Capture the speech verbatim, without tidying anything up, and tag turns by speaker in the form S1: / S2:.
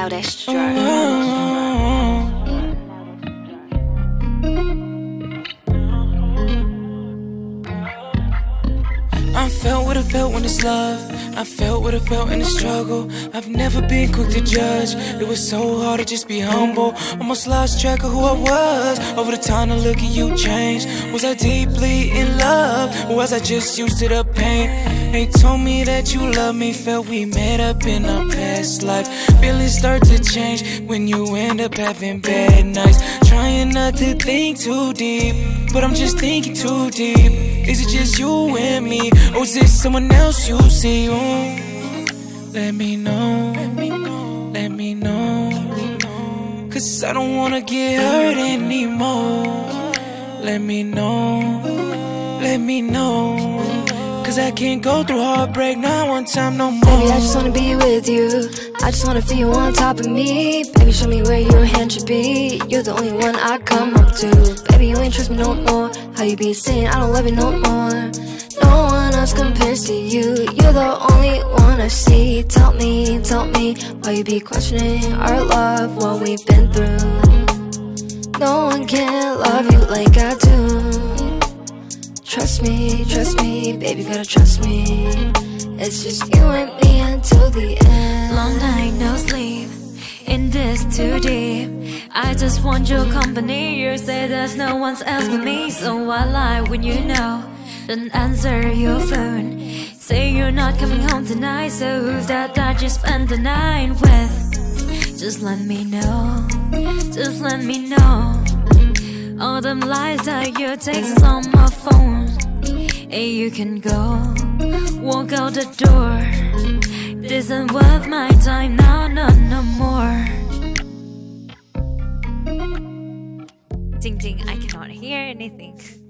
S1: Loudest track.
S2: I felt what I felt when it's love. I felt what I felt in the struggle. I've never been quick to judge. It was so hard to just be humble. Almost lost track of who I was. Over the time to look at you change. Was I deeply in love? Or was I just used to the pain? They told me that you love me. Felt we met up in our past life. Feelings start to change when you end up having bad nights. Trying not to think too deep, but I'm just thinking too deep. Is it just you and me, or is it someone else you see? Ooh, let me know, let me know, let me know. Cause I don't wanna get hurt anymore. Let me know, let me know. Cause I can't go through heartbreak not one time no more.
S3: Baby, I just wanna be with you. I just wanna feel you on top of me. Baby, show me where your hand should be. You're the only one I come up to. Baby, you ain't trust me no more. How you be saying I don't love you no more. No one else compares to you. You're the only one I see. Tell me, tell me why you be questioning our love, what we've been through. No one can love you like I do. Trust me, trust me, baby, gotta trust me. It's just you and me until the end.
S4: Long night, no sleep, in this too deep. I just want your company. You say there's no one else but me. So I lie when you know. Don't answer your phone. Say you're not coming home tonight. So who's that that you spend the night with? Just let me know, just let me know. All them lies that you text on my phone. Hey, you can go, walk out the door. This ain't worth my time now, not no more. Ding ding, I cannot hear anything.